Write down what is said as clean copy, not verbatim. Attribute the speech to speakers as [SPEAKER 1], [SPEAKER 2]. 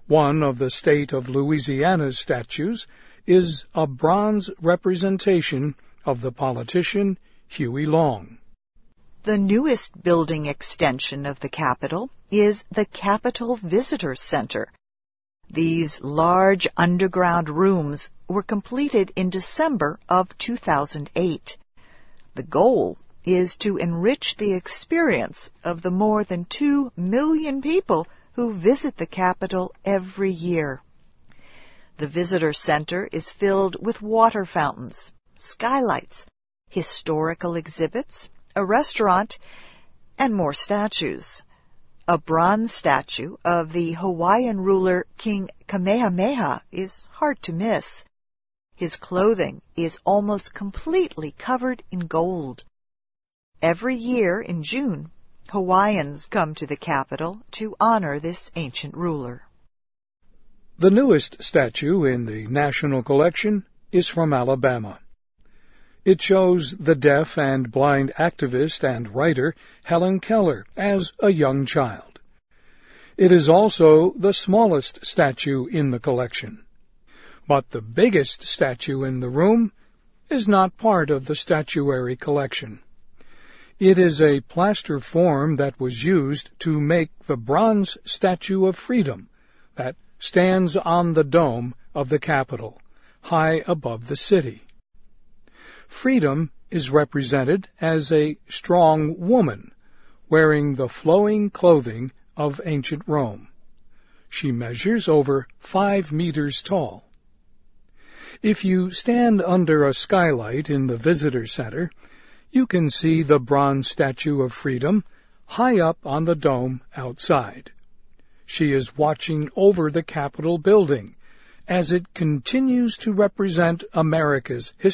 [SPEAKER 1] One of the state of Louisiana's statues is a bronze representation of the politician Huey Long.
[SPEAKER 2] The newest building extension of the Capitol is the Capitol Visitor Center. These large underground rooms were completed in December of 2008. The goal is to enrich the experience of the more than 2 million people who visit the Capitol every year. The Visitor Center is filled with water fountains, skylights, historical exhibits, a restaurant, and more statues. A bronze statue of the Hawaiian ruler King Kamehameha is hard to miss. His clothing is almost completely covered in gold. Every year in June, Hawaiians come to the Capitol to honor this ancient ruler.
[SPEAKER 1] The newest statue in the National Collection is from Alabama. It shows the deaf and blind activist and writer Helen Keller as a young child. It is also the smallest statue in the collection. But the biggest statue in the room is not part of the statuary collection. It is a plaster form that was used to make the bronze Statue of Freedom that stands on the dome of the Capitol, high above the city. Freedom is represented as a strong woman wearing the flowing clothing of ancient Rome. She measures over 5 meters tall. If you stand under a skylight in the visitor center, you can see the bronze Statue of Freedom high up on the dome outside. She is watching over the Capitol building as it continues to represent America's history